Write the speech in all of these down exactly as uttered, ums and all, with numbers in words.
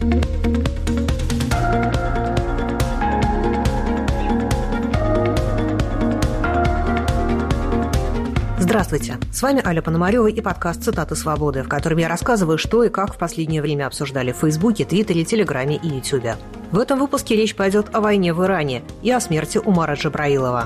Здравствуйте, с вами Аля Пономарева и подкаст «Цитаты свободы», в котором я рассказываю, что и как в последнее время обсуждали в Фейсбуке, Твиттере, Телеграме и Ютубе. В этом выпуске речь пойдет о войне в Иране и о смерти Умара Джабраилова.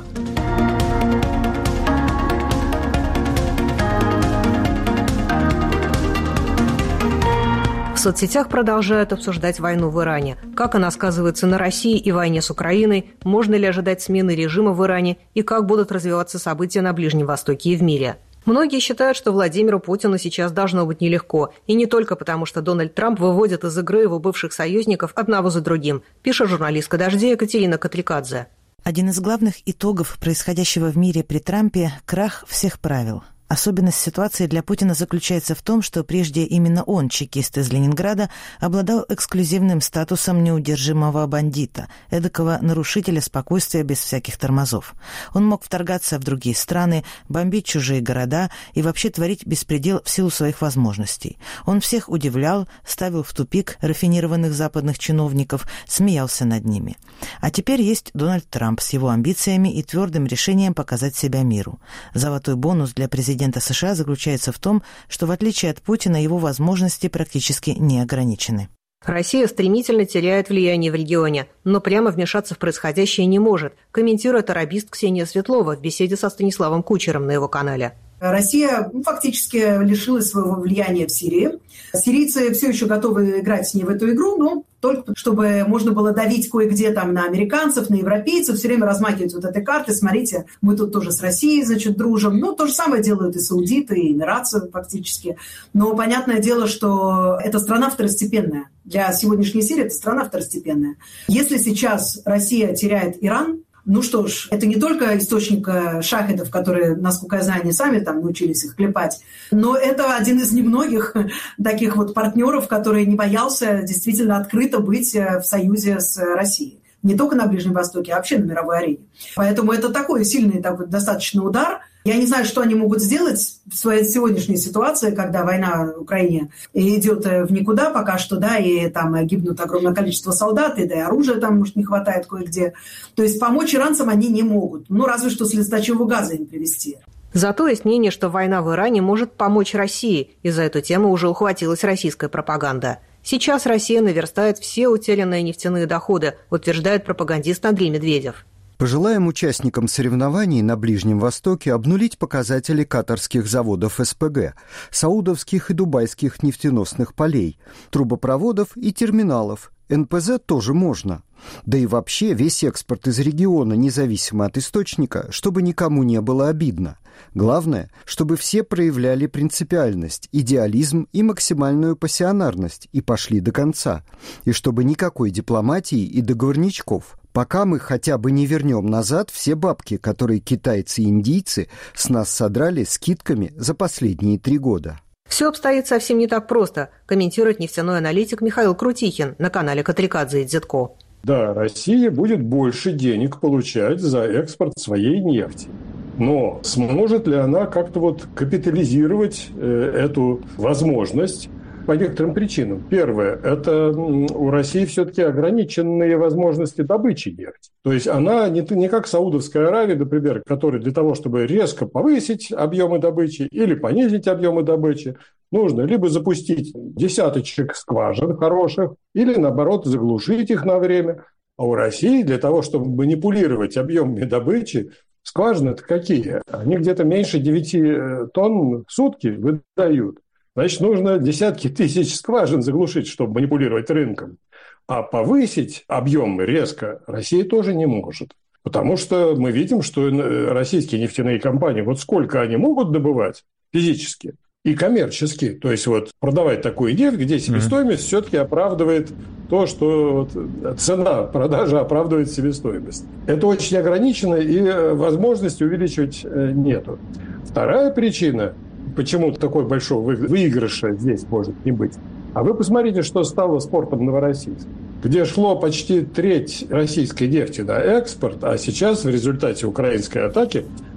В соцсетях продолжают обсуждать войну в Иране. Как она сказывается на России и войне с Украиной, можно ли ожидать смены режима в Иране и как будут развиваться события на Ближнем Востоке и в мире. Многие считают, что Владимиру Путину сейчас должно быть нелегко. И не только потому, что Дональд Трамп выводит из игры его бывших союзников одного за другим, пишет журналистка «Дождя» Екатерина Котликадзе. Один из главных итогов происходящего в мире при Трампе – крах всех правил. Особенность ситуации для Путина заключается в том, что прежде именно он, чекист из Ленинграда, обладал эксклюзивным статусом неудержимого бандита, эдакого нарушителя спокойствия без всяких тормозов. Он мог вторгаться в другие страны, бомбить чужие города и вообще творить беспредел в силу своих возможностей. Он всех удивлял, ставил в тупик рафинированных западных чиновников, смеялся над ними. А теперь есть Дональд Трамп с его амбициями и твердым решением показать себя миру. Золотой бонус для президента Президента США заключается в том, что в отличие от Путина его возможности практически не ограничены. Россия стремительно теряет влияние в регионе, но прямо вмешаться в происходящее не может, комментирует арабист Ксения Светлова в беседе со Станиславом Кучером на его канале. Россия фактически лишилась своего влияния в Сирии. Сирийцы все еще готовы играть с ней в эту игру, но только чтобы можно было давить кое-где там на американцев, на европейцев, все время размахивать вот этой карты. Смотрите, мы тут тоже с Россией, значит, дружим. Ну, то же самое делают и саудиты, и эмиратцы фактически. Но понятное дело, что эта страна второстепенная. Для сегодняшней Сирии это страна второстепенная. Если сейчас Россия теряет Иран, ну что ж, это не только источник шахедов, которые, насколько я знаю, они сами там научились их клепать, но это один из немногих таких вот партнеров, который не боялся действительно открыто быть в союзе с Россией. Не только на Ближнем Востоке, а вообще на мировой арене. Поэтому это такой сильный такой, достаточно удар. Я не знаю, что они могут сделать в своей сегодняшней ситуации, когда война в Украине идет в никуда пока что, да, и там гибнут огромное количество солдат, и да и оружия там, может, не хватает кое-где. То есть помочь иранцам они не могут. Ну, разве что слезоточивого газа им привезти. Зато есть мнение, что война в Иране может помочь России, и за эту тему уже ухватилась российская пропаганда. Сейчас Россия наверстает все утерянные нефтяные доходы, утверждает пропагандист Андрей Медведев. Пожелаем участникам соревнований на Ближнем Востоке обнулить показатели катарских заводов эс пэ гэ, саудовских и дубайских нефтеносных полей, трубопроводов и терминалов. эн пэ зэ тоже можно. Да и вообще весь экспорт из региона, независимо от источника, чтобы никому не было обидно. Главное, чтобы все проявляли принципиальность, идеализм и максимальную пассионарность и пошли до конца. И чтобы никакой дипломатии и договорничков. Пока мы хотя бы не вернем назад все бабки, которые китайцы и индийцы с нас содрали скидками за последние три года. Все обстоит совсем не так просто, комментирует нефтяной аналитик Михаил Крутихин на канале Котликадзе и Дзетко. Да, Россия будет больше денег получать за экспорт своей нефти. Но сможет ли она как-то вот капитализировать э, эту возможность? По некоторым причинам. Первое, это у России все-таки ограниченные возможности добычи нефти. То есть она не, не как Саудовская Аравия, например, которая для того, чтобы резко повысить объемы добычи или понизить объемы добычи, нужно либо запустить десяточек скважин хороших, или, наоборот, заглушить их на время. А у России для того, чтобы манипулировать объемами добычи, скважины-то какие? Они где-то меньше девяти тонн в сутки выдают. Значит, нужно десятки тысяч скважин заглушить, чтобы манипулировать рынком. А повысить объемы резко Россия тоже не может. Потому что мы видим, что российские нефтяные компании, вот сколько они могут добывать физически и коммерчески. То есть вот продавать такую нефть, где себестоимость mm-hmm. все-таки оправдывает то, что вот цена продажи оправдывает себестоимость. Это очень ограничено, и возможности увеличивать нету. Вторая причина, почему такой большой выигрыша здесь может не быть. А вы посмотрите, что стало с портом Новороссийск, где шло почти треть российской нефти на экспорт, а сейчас в результате украинской атаки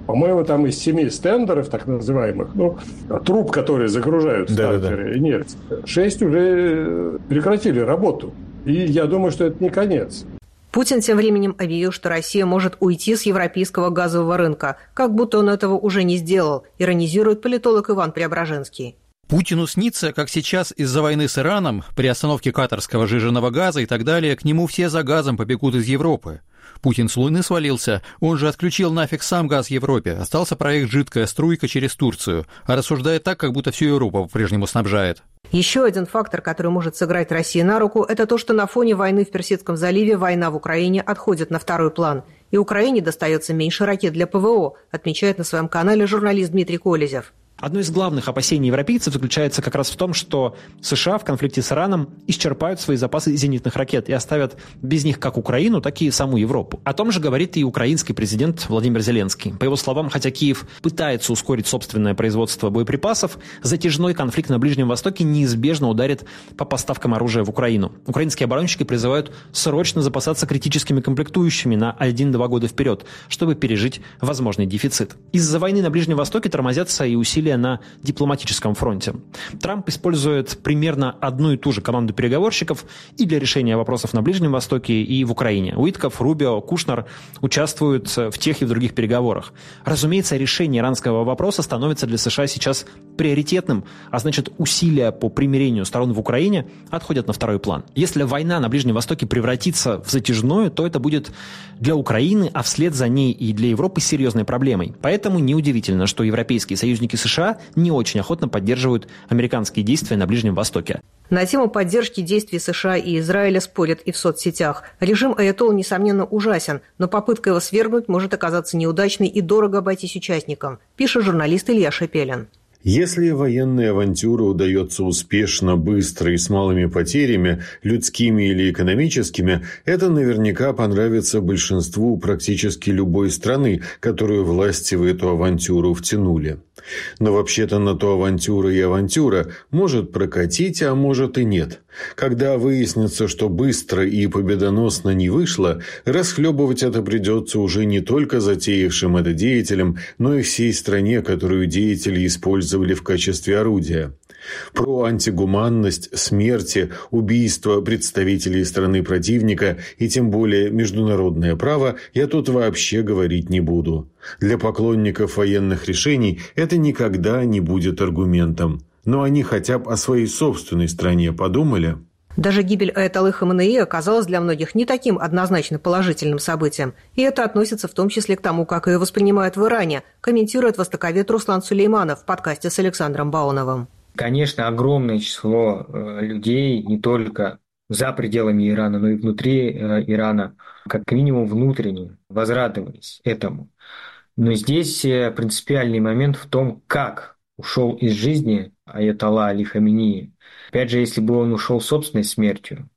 По-моему, там из семи стендеров, так называемых, ну, труб, которые загружают сталкеры, и нефть, шесть уже прекратили работу. И я думаю, что это не конец. Путин тем временем объявил, что Россия может уйти с европейского газового рынка, как будто он этого уже не сделал, иронизирует политолог Иван Преображенский. Путину снится, как сейчас из-за войны с Ираном, при остановке катарского жиженного газа и так далее, к нему все за газом побегут из Европы. Путин с Луны свалился, он же отключил нафиг сам газ в Европе, остался проект «Жидкая струйка» через Турцию, а рассуждает так, как будто всю Европу по-прежнему снабжает. Еще один фактор, который может сыграть России на руку, это то, что на фоне войны в Персидском заливе война в Украине отходит на второй план. И Украине достается меньше ракет для ПВО, отмечает на своем канале журналист Дмитрий Колезев. Одно из главных опасений европейцев заключается как раз в том, что США в конфликте с Ираном исчерпают свои запасы зенитных ракет и оставят без них как Украину, так и саму Европу. О том же говорит и украинский президент Владимир Зеленский. По его словам, хотя Киев пытается ускорить собственное производство боеприпасов, затяжной конфликт на Ближнем Востоке неизбежно ударит по поставкам оружия в Украину. Украинские оборонщики призывают срочно запасаться критическими комплектующими на один-два года вперед, чтобы пережить возможный дефицит. Из-за войны на Ближнем Востоке тормозятся и усилия на дипломатическом фронте. Трамп использует примерно одну и ту же команду переговорщиков и для решения вопросов на Ближнем Востоке, и в Украине. Уитков, Рубио, Кушнер участвуют в тех и в других переговорах. Разумеется, решение иранского вопроса становится для США сейчас приоритетным, а значит, усилия по примирению сторон в Украине отходят на второй план. Если война на Ближнем Востоке превратится в затяжную, то это будет для Украины, а вслед за ней и для Европы серьезной проблемой. Поэтому неудивительно, что европейские союзники США не очень охотно поддерживают американские действия на Ближнем Востоке. На тему поддержки действий США и Израиля спорят и в соцсетях. Режим аятолл, несомненно, ужасен, но попытка его свергнуть может оказаться неудачной и дорого обойтись участникам, пишет журналист Илья Шепелин. Если военная авантюра удается успешно, быстро и с малыми потерями, людскими или экономическими, это наверняка понравится большинству практически любой страны, которую власти в эту авантюру втянули. Но вообще-то на то авантюра и авантюра может прокатить, а может и нет. Когда выяснится, что быстро и победоносно не вышло, расхлебывать это придется уже не только затеявшим это деятелям, но и всей стране, которую деятели использовали в качестве орудия. Про антигуманность, смерти, убийство представителей страны противника и тем более международное право я тут вообще говорить не буду. Для поклонников военных решений это никогда не будет аргументом. Но они хотя бы о своей собственной стране подумали. Даже гибель аятоллы Хаменеи оказалась для многих не таким однозначно положительным событием. И это относится в том числе к тому, как ее воспринимают в Иране, комментирует востоковед Руслан Сулейманов в подкасте с Александром Бауновым. Конечно, огромное число людей не только за пределами Ирана, но и внутри Ирана, как минимум внутренне, возрадовались этому. Но здесь принципиальный момент в том, как ушел из жизни аятолла Али Хаменеи. Опять же, если бы он ушел собственной смертью,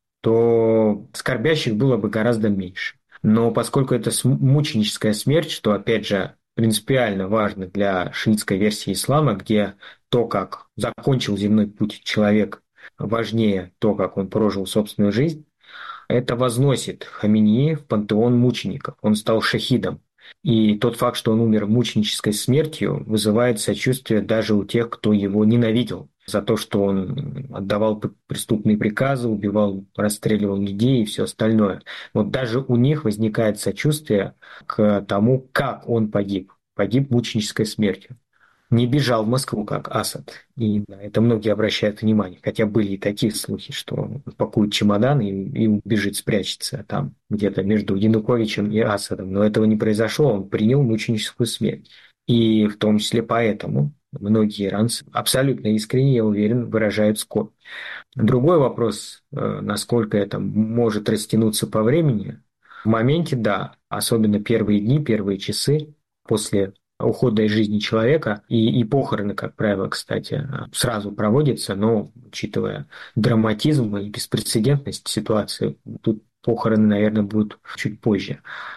то скорбящих было бы гораздо меньше. Но поскольку это мученическая смерть, что, опять же, принципиально важно для шиитской версии ислама, где то, как закончил земной путь человек, важнее то, как он прожил собственную жизнь, это возносит Хаменеи в пантеон мучеников. Он стал шахидом. И тот факт, что он умер мученической смертью, вызывает сочувствие даже у тех, кто его ненавидел за то, что он отдавал преступные приказы, убивал, расстреливал людей и все остальное. Вот даже у них возникает сочувствие к тому, как он погиб. Погиб мученической смертью. Не бежал в Москву, как Асад. И на это многие обращают внимание. Хотя были и такие слухи, что он пакует чемодан и, и убежит, спрячется там где-то между Януковичем и Асадом. Но этого не произошло, он принял мученическую смерть. И в том числе поэтому многие иранцы абсолютно искренне, я уверен, выражают скорбь. Другой вопрос, насколько это может растянуться по времени. В моменте, да, особенно первые дни, первые часы после ухода из жизни человека, и, и похороны, как правило, кстати, сразу проводятся, но, учитывая драматизм и беспрецедентность ситуации, тут похороны, наверное, будут чуть позже.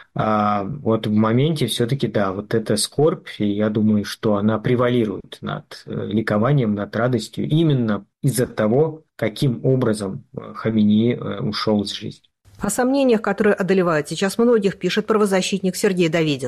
А вот в моменте все-таки, да, вот эта скорбь, и я думаю, что она превалирует над ликованием, над радостью, именно из-за того, каким образом Хаменеи ушел из жизни. О сомнениях, которые одолевают сейчас многих, пишет правозащитник Сергей Давидис.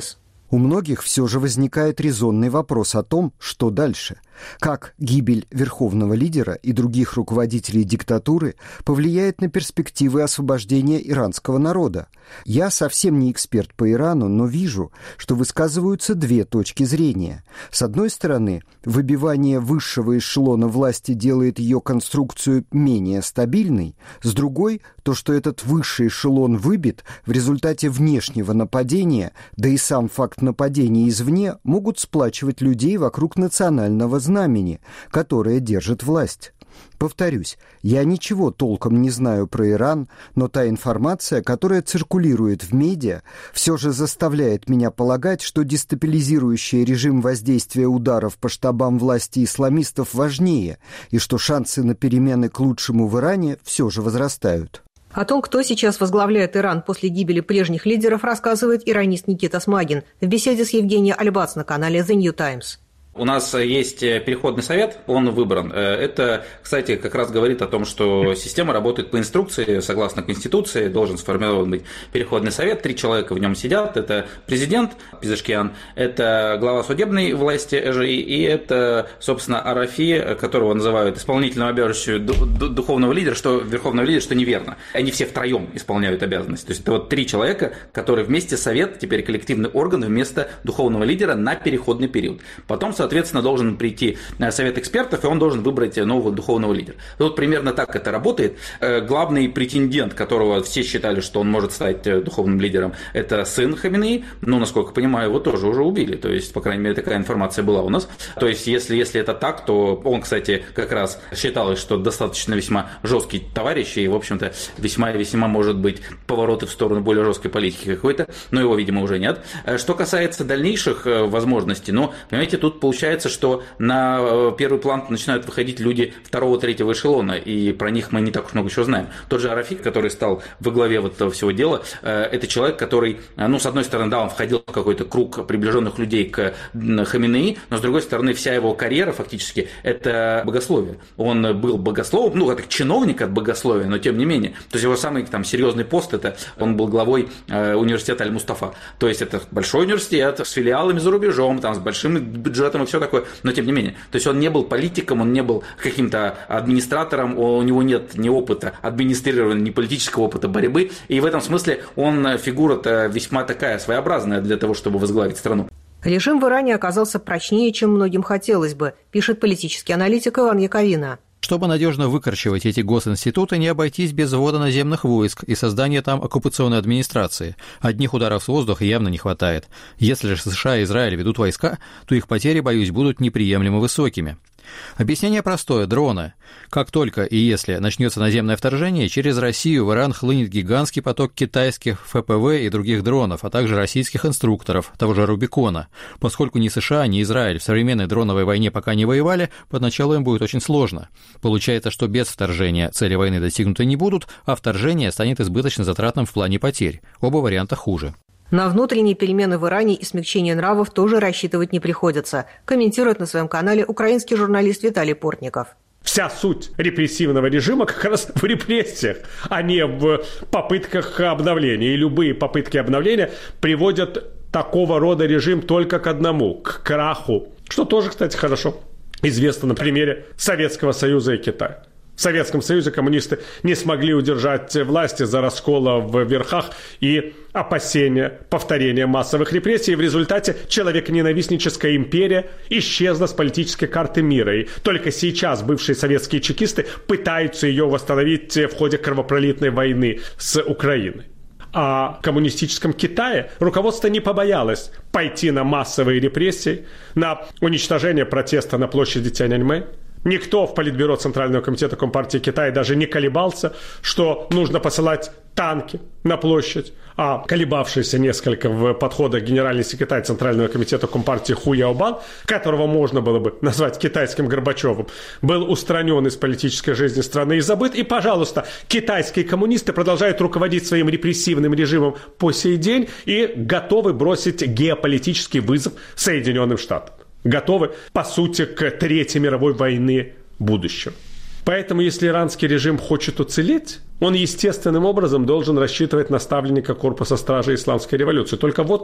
У многих все же возникает резонный вопрос о том, что дальше. Как гибель верховного лидера и других руководителей диктатуры повлияет на перспективы освобождения иранского народа? Я совсем не эксперт по Ирану, но вижу, что высказываются две точки зрения. С одной стороны, выбивание высшего эшелона власти делает ее конструкцию менее стабильной. С другой, то, что этот высший эшелон выбит в результате внешнего нападения, да и сам факт нападения извне могут сплачивать людей вокруг национального знамени, которое держит власть. Повторюсь, я ничего толком не знаю про Иран, но та информация, которая циркулирует в медиа, все же заставляет меня полагать, что дестабилизирующий режим воздействия ударов по штабам власти исламистов важнее, и что шансы на перемены к лучшему в Иране все же возрастают. О том, кто сейчас возглавляет Иран после гибели прежних лидеров, рассказывает иранист Никита Смагин в беседе с Евгенией Альбац на канале The New Times. У нас есть переходный совет, он выбран. Это, кстати, как раз говорит о том, что система работает по инструкции, согласно Конституции, должен сформирован быть переходный совет, три человека в нем сидят, это президент Пезешкиан, это глава судебной власти ЭЖИ и это, собственно, Арафи, которого называют исполнительным обязанностью духовного лидера, что верховного лидера, что неверно. Они все втроем исполняют обязанности. То есть это вот три человека, которые вместе совет, теперь коллективный орган вместо духовного лидера на переходный период. Потом, соответственно, должен прийти совет экспертов, и он должен выбрать нового духовного лидера. Вот примерно так это работает. Главный претендент, которого все считали, что он может стать духовным лидером, это сын Хаминеи. Ну, насколько понимаю, его тоже уже убили. То есть, по крайней мере, такая информация была у нас. То есть, если, если это так, то он, кстати, как раз считалось, что достаточно весьма жесткий товарищ, и, в общем-то, весьма и весьма, может быть, повороты в сторону более жесткой политики какой-то, но его, видимо, уже нет. Что касается дальнейших возможностей, ну, понимаете, тут получается Получается, что на первый план начинают выходить люди второго-третьего эшелона, и про них мы не так уж много чего знаем. Тот же Арафи, который стал во главе вот этого всего дела, это человек, который, ну, с одной стороны, да, он входил в какой-то круг приближенных людей к Хаминеи, но с другой стороны, вся его карьера фактически это богословие. Он был богословом, ну, как чиновник от богословия, но тем не менее. То есть его самый там серьезный пост, это он был главой университета Аль-Мустафа. То есть это большой университет с филиалами за рубежом, там, с большим бюджетом и все такое, но тем не менее. То есть он не был политиком, он не был каким-то администратором, у него нет ни опыта администрирования, ни политического опыта борьбы, и в этом смысле он фигура-то весьма такая своеобразная для того, чтобы возглавить страну. Режим в Иране оказался прочнее, чем многим хотелось бы, пишет политический аналитик Иван Яковина. Чтобы надежно выкорчевать эти госинституты, не обойтись без ввода наземных войск и создания там оккупационной администрации. Одних ударов с воздуха явно не хватает. Если же США и Израиль ведут войска, то их потери, боюсь, будут неприемлемо высокими. Объяснение простое – дроны. Как только и если начнется наземное вторжение, через Россию в Иран хлынет гигантский поток китайских эф пэ вэ и других дронов, а также российских инструкторов, того же Рубикона. Поскольку ни США, ни Израиль в современной дроновой войне пока не воевали, поначалу им будет очень сложно. Получается, что без вторжения цели войны достигнуты не будут, а вторжение станет избыточно затратным в плане потерь. Оба варианта хуже. На внутренние перемены в Иране и смягчение нравов тоже рассчитывать не приходится, комментирует на своем канале украинский журналист Виталий Портников. Вся суть репрессивного режима как раз в репрессиях, а не в попытках обновления. И любые попытки обновления приводят такого рода режим только к одному – к краху. Что тоже, кстати, хорошо известно на примере Советского Союза и Китая. В Советском Союзе коммунисты не смогли удержать власть из-за раскола в верхах и опасения повторения массовых репрессий. В результате человеконенавистническая империя исчезла с политической карты мира. И только сейчас бывшие советские чекисты пытаются ее восстановить в ходе кровопролитной войны с Украиной. А в коммунистическом Китае руководство не побоялось пойти на массовые репрессии, на уничтожение протеста на площади Тяньаньмэнь. Никто в Политбюро Центрального комитета Компартии Китая даже не колебался, что нужно посылать танки на площадь, а колебавшийся несколько в подходах генеральный секретарь Центрального комитета Компартии Ху Яобан, которого можно было бы назвать китайским Горбачевым, был устранен из политической жизни страны и забыт. И, пожалуйста, китайские коммунисты продолжают руководить своим репрессивным режимом по сей день и готовы бросить геополитический вызов Соединенным Штатам. Готовы, по сути, к Третьей мировой войне будущего. Поэтому, если иранский режим хочет уцелеть, он естественным образом должен рассчитывать на ставленника корпуса стражи исламской революции. Только вот в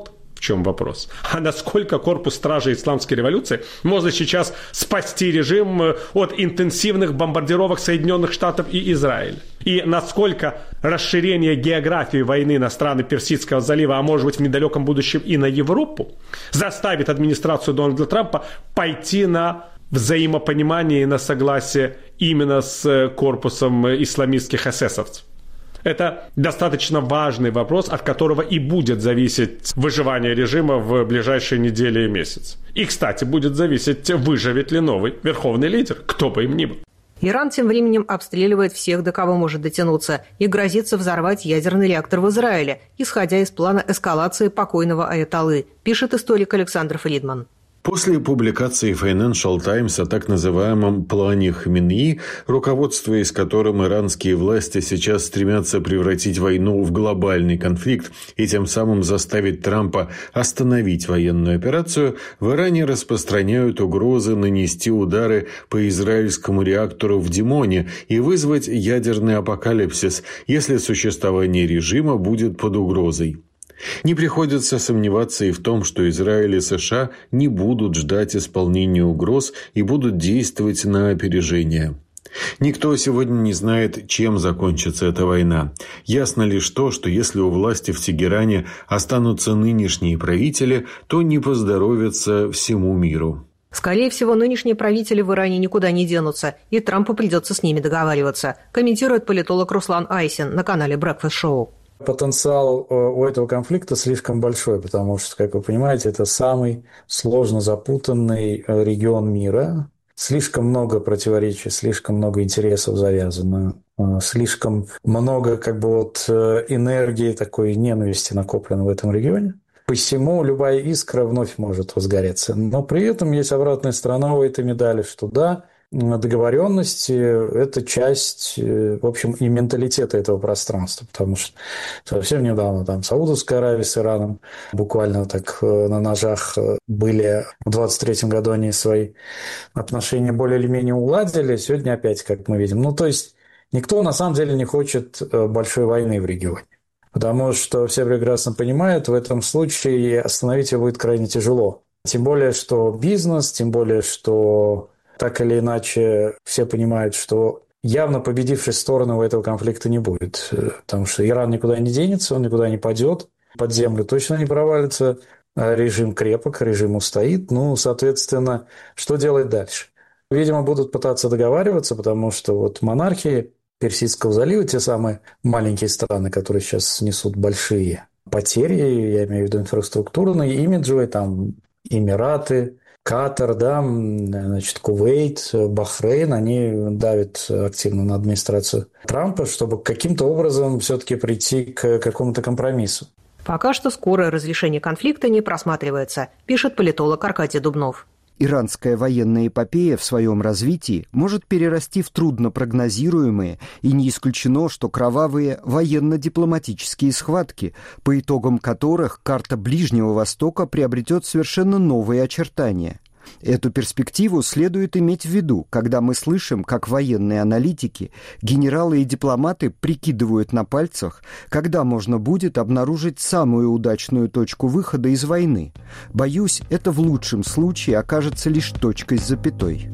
чем вопрос, а насколько корпус стражей исламской революции может сейчас спасти режим от интенсивных бомбардировок Соединенных Штатов и Израиля. И насколько расширение географии войны на страны Персидского залива, а может быть в недалеком будущем и на Европу, заставит администрацию Дональда Трампа пойти на взаимопонимание и на согласие именно с корпусом исламистских эсэсовцев. Это достаточно важный вопрос, от которого и будет зависеть выживание режима в ближайшие недели и месяцы. И, кстати, будет зависеть, выживет ли новый верховный лидер, кто бы им ни был. Иран тем временем обстреливает всех, до кого может дотянуться, и грозится взорвать ядерный реактор в Израиле, исходя из плана эскалации покойного аятоллы, пишет историк Александр Фридман. После публикации Financial Times о так называемом «плане Хаменеи», руководствуясь которым иранские власти сейчас стремятся превратить войну в глобальный конфликт и тем самым заставить Трампа остановить военную операцию, в Иране распространяют угрозы нанести удары по израильскому реактору в Димоне и вызвать ядерный апокалипсис, если существование режима будет под угрозой. Не приходится сомневаться и в том, что Израиль и США не будут ждать исполнения угроз и будут действовать на опережение. Никто сегодня не знает, чем закончится эта война. Ясно лишь то, что если у власти в Тегеране останутся нынешние правители, то не поздоровится всему миру. Скорее всего, нынешние правители в Иране никуда не денутся, и Трампу придется с ними договариваться, комментирует политолог Руслан Айсин на канале Breakfast Show. Потенциал у этого конфликта слишком большой, потому что, как вы понимаете, это самый сложно запутанный регион мира. Слишком много противоречий, слишком много интересов завязано, слишком много как бы вот энергии, такой ненависти накоплено в этом регионе. Посему любая искра вновь может возгореться. Но при этом есть обратная сторона у этой медали, что да, договоренности – это часть, в общем, и менталитета этого пространства, потому что совсем недавно там Саудовская Аравия с Ираном буквально так на ножах были. В двадцать третьем году они свои отношения более или менее уладили, сегодня опять, как мы видим. Ну, то есть никто на самом деле не хочет большой войны в регионе, потому что все прекрасно понимают, в этом случае остановить ее будет крайне тяжело. Тем более, что бизнес, тем более, что так или иначе все понимают, что явно победившей стороны у этого конфликта не будет, потому что Иран никуда не денется, он никуда не падет, под землю точно не провалится, режим крепок, режим устоит, ну, соответственно, что делать дальше? Видимо, будут пытаться договариваться, потому что вот монархии Персидского залива, те самые маленькие страны, которые сейчас несут большие потери, я имею в виду инфраструктурные, имиджевые, там Эмираты, Катар, да, значит, Кувейт, Бахрейн, они давят активно на администрацию Трампа, чтобы каким-то образом все-таки прийти к какому-то компромиссу. Пока что скорое разрешение конфликта не просматривается, пишет политолог Аркадий Дубнов. Иранская военная эпопея в своем развитии может перерасти в труднопрогнозируемые, и не исключено, что кровавые военно-дипломатические схватки, по итогам которых карта Ближнего Востока приобретет совершенно новые очертания. Эту перспективу следует иметь в виду, когда мы слышим, как военные аналитики, генералы и дипломаты прикидывают на пальцах, когда можно будет обнаружить самую удачную точку выхода из войны. Боюсь, это в лучшем случае окажется лишь точкой с запятой.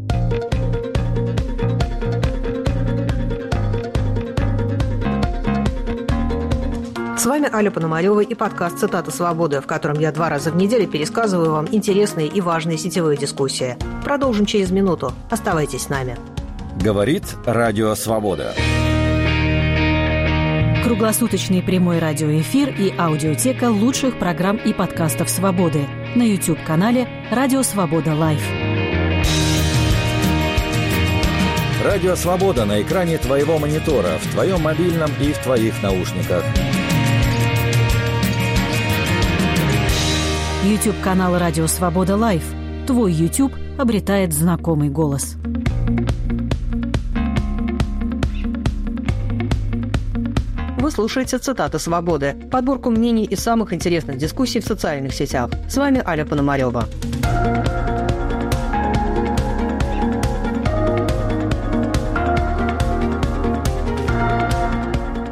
С вами Аля Пономарева и подкаст «Цитата свободы», в котором я два раза в неделю пересказываю вам интересные и важные сетевые дискуссии. Продолжим через минуту. Оставайтесь с нами. Говорит Радио Свобода. Круглосуточный прямой радиоэфир и аудиотека лучших программ и подкастов «Свободы» на YouTube-канале «Радио Свобода Лайв». Радио Свобода на экране твоего монитора, в твоем мобильном и в твоих наушниках. YouTube-канал «Радио Свобода Лайв». Твой YouTube обретает знакомый голос. Вы слушаете «Цитаты свободы», подборку мнений из самых интересных дискуссий в социальных сетях. С вами Аля Пономарева.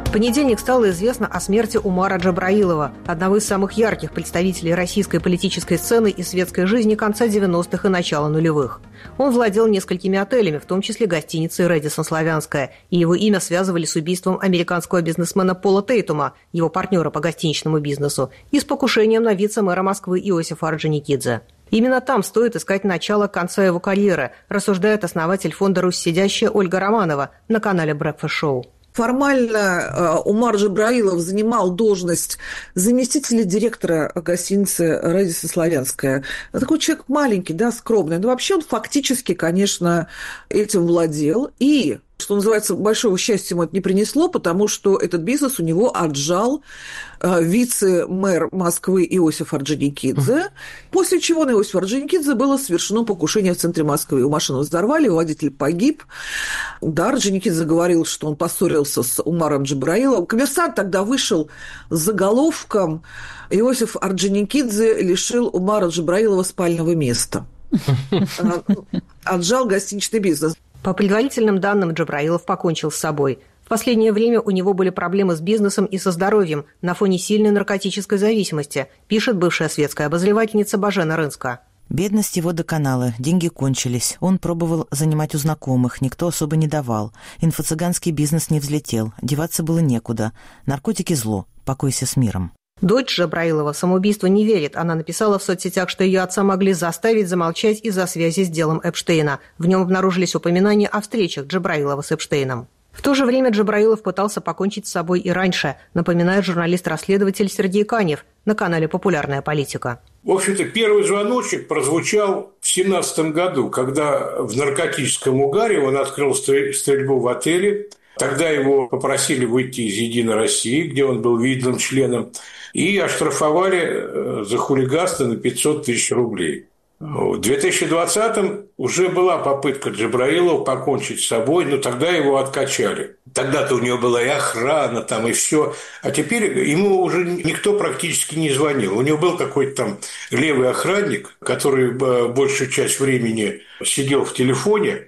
В понедельник стало известно о смерти Умара Джабраилова, одного из самых ярких представителей российской политической сцены и светской жизни конца девяностых и начала нулевых. Он владел несколькими отелями, в том числе гостиницей «Рэдисон Славянская», и его имя связывали с убийством американского бизнесмена Пола Тейтума, его партнера по гостиничному бизнесу, и с покушением на вице-мэра Москвы Иосифа Орджоникидзе. Именно там стоит искать начало конца его карьеры, рассуждает основатель фонда «Русь сидящая» Ольга Романова на канале Breakfast Show. Формально Умар Джабраилов занимал должность заместителя директора гостиницы «Рэдисон Славянская». Такой человек маленький, да, скромный. Но вообще он фактически, конечно, этим владел. И, что называется, большого счастья ему это не принесло, потому что этот бизнес у него отжал вице-мэр Москвы Иосиф Орджоникидзе, после чего на Иосифа Орджоникидзе было совершено покушение в центре Москвы. Его машину взорвали, водитель погиб. Да, Орджоникидзе говорил, что он поссорился с Умаром Джабраиловым. «Коммерсант» тогда вышел с заголовком «Иосиф Орджоникидзе лишил Умара Джабраилова спального места». Отжал гостиничный бизнес. По предварительным данным, Джабраилов покончил с собой. В последнее время у него были проблемы с бизнесом и со здоровьем на фоне сильной наркотической зависимости, пишет бывшая светская обозревательница Божена Рынска. Бедность его доконала, деньги кончились. Он пробовал занимать у знакомых, никто особо не давал. Инфо-цыганский бизнес не взлетел, деваться было некуда. Наркотики – зло, покойся с миром. Дочь Джабраилова в самоубийство не верит. Она написала в соцсетях, что ее отца могли заставить замолчать из-за связи с делом Эпштейна. В нем обнаружились упоминания о встречах Джабраилова с Эпштейном. В то же время Джабраилов пытался покончить с собой и раньше, напоминает журналист-расследователь Сергей Канев на канале «Популярная политика». В общем-то, первый звоночек прозвучал в семнадцатом году, когда в наркотическом угаре он открыл стрельбу в отеле. Тогда его попросили выйти из «Единой России», где он был видным членом, и оштрафовали за хулиганство на пятьсот тысяч рублей. В две тысячи двадцатом уже была попытка Джабраилова покончить с собой, но тогда его откачали. Тогда-то у него была и охрана, там, и все. А теперь ему уже никто практически не звонил. У него был какой-то там левый охранник, который большую часть времени сидел в телефоне.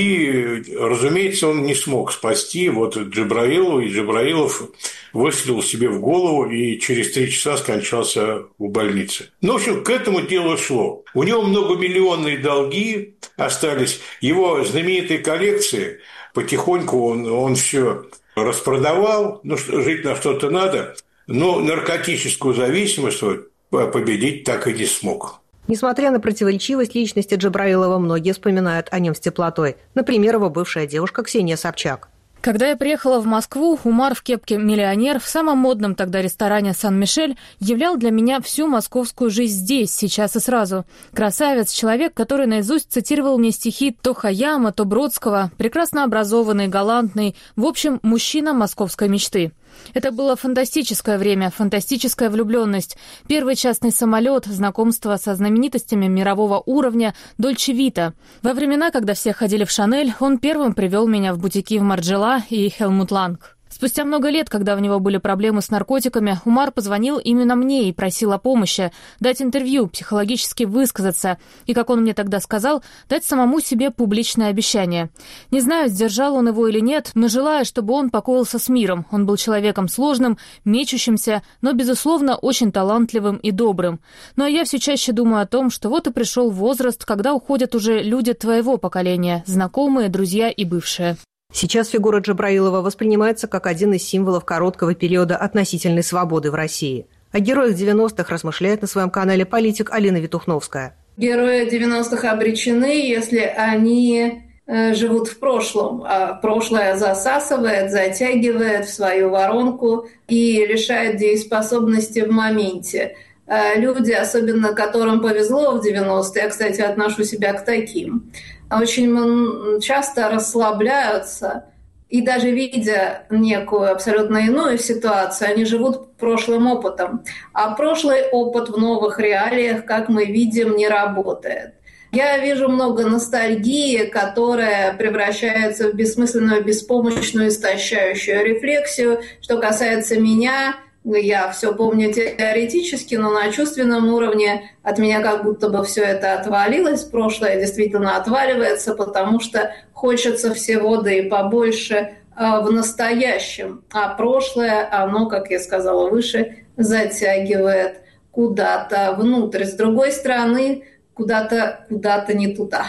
И, разумеется, он не смог спасти вот Джабраилова, и Джабраилов выстрелил себе в голову и через три часа скончался в больнице. Ну, в общем, к этому делу шло. У него многомиллионные долги остались. Его знаменитые коллекции потихоньку он, он все распродавал. Ну, жить на что-то надо. Но наркотическую зависимость победить так и не смог. Несмотря на противоречивость личности Джабраилова, многие вспоминают о нем с теплотой. Например, его бывшая девушка Ксения Собчак. Когда я приехала в Москву, Умар в кепке «Миллионер» в самом модном тогда ресторане «Сан-Мишель» являл для меня всю московскую жизнь здесь, сейчас и сразу. Красавец, человек, который наизусть цитировал мне стихи то Хаяма, то Бродского, прекрасно образованный, галантный, в общем, мужчина московской мечты. Это было фантастическое время, фантастическая влюбленность. Первый частный самолет, знакомство со знаменитостями мирового уровня, Дольче Вита. Во времена, когда все ходили в Шанель, он первым привел меня в бутики в Марджела и Хелмут Ланг. Спустя много лет, когда у него были проблемы с наркотиками, Умар позвонил именно мне и просил о помощи, дать интервью, психологически высказаться и, как он мне тогда сказал, дать самому себе публичное обещание. Не знаю, сдержал он его или нет, но желаю, чтобы он покоился с миром. Он был человеком сложным, мечущимся, но, безусловно, очень талантливым и добрым. Ну а я все чаще думаю о том, что вот и пришел возраст, когда уходят уже люди твоего поколения, знакомые, друзья и бывшие. Сейчас фигура Джабраилова воспринимается как один из символов короткого периода относительной свободы в России. О героях девяностых размышляет на своем канале политик Алина Витухновская. Герои девяностых обречены, если они э, живут в прошлом. А прошлое засасывает, затягивает в свою воронку и лишает дееспособности в моменте. Люди, особенно которым повезло в девяностые, я, кстати, отношу себя к таким, очень часто расслабляются, и даже видя некую абсолютно иную ситуацию, они живут прошлым опытом. А прошлый опыт в новых реалиях, как мы видим, не работает. Я вижу много ностальгии, которая превращается в бессмысленную, беспомощную, истощающую рефлексию. Что касается меня, я все помню теоретически, но на чувственном уровне от меня как будто бы все это отвалилось. Прошлое действительно отваливается, потому что хочется всего, да и побольше, в настоящем, а прошлое, оно, как я сказала выше, затягивает куда-то внутрь. С другой стороны, куда-то, куда-то не туда.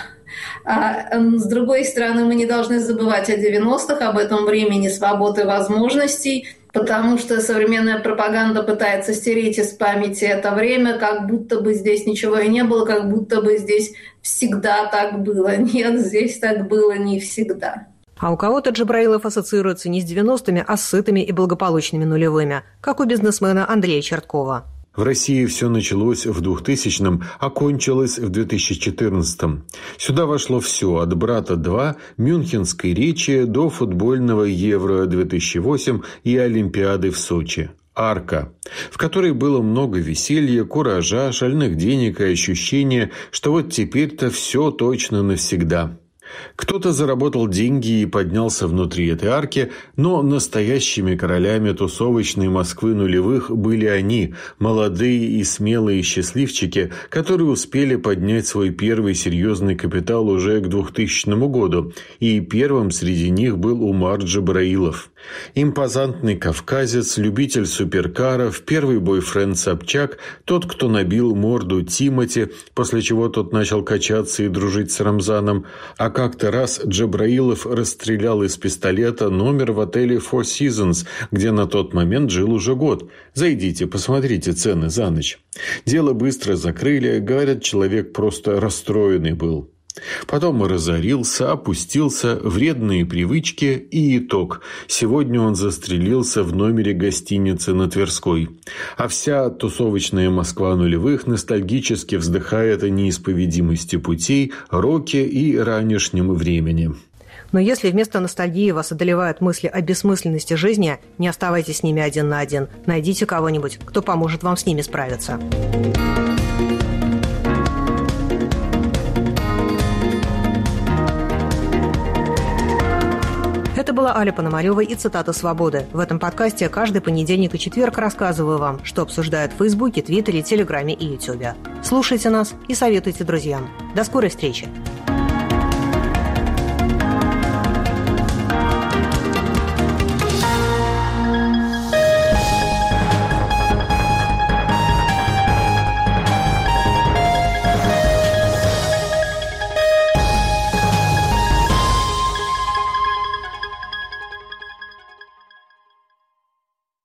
А с другой стороны, мы не должны забывать о девяностых, об этом времени свободы и возможностей, потому что современная пропаганда пытается стереть из памяти это время, как будто бы здесь ничего и не было, как будто бы здесь всегда так было. Нет, здесь так было не всегда. А у кого-то Джабраилов ассоциируется не с девяностыми, а с сытыми и благополучными нулевыми, как у бизнесмена Андрея Черткова. В России все началось в двухтысячном, а кончилось в две тысячи четырнадцатом. Сюда вошло все, от «Брата-два», мюнхенской речи до футбольного Евро-две тысячи восемь и Олимпиады в Сочи. Арка, в которой было много веселья, куража, шальных денег и ощущения, что вот теперь-то все точно навсегда. Кто-то заработал деньги и поднялся внутри этой арки, но настоящими королями тусовочной Москвы нулевых были они, молодые и смелые счастливчики, которые успели поднять свой первый серьезный капитал уже к двухтысячному году, и первым среди них был Умар Джабраилов. Импозантный кавказец, любитель суперкаров, первый бойфренд Собчак, тот, кто набил морду Тимати, после чего тот начал качаться и дружить с Рамзаном, а как-то раз Джабраилов расстрелял из пистолета номер в отеле Four Seasons, где на тот момент жил уже год. Зайдите, посмотрите цены за ночь. Дело быстро закрыли, говорят, человек просто расстроенный был. Потом разорился, опустился, вредные привычки и итог. Сегодня он застрелился в номере гостиницы на Тверской. А вся тусовочная Москва нулевых ностальгически вздыхает о неисповедимости путей, роке и ранешнем времени. Но если вместо ностальгии вас одолевают мысли о бессмысленности жизни, не оставайтесь с ними один на один. Найдите кого-нибудь, кто поможет вам с ними справиться. Это была Аля Пономарева и цитата «Свободы». В этом подкасте каждый понедельник и четверг рассказываю вам, что обсуждают в Фейсбуке, Твиттере, Телеграме и Ютубе. Слушайте нас и советуйте друзьям. До скорой встречи!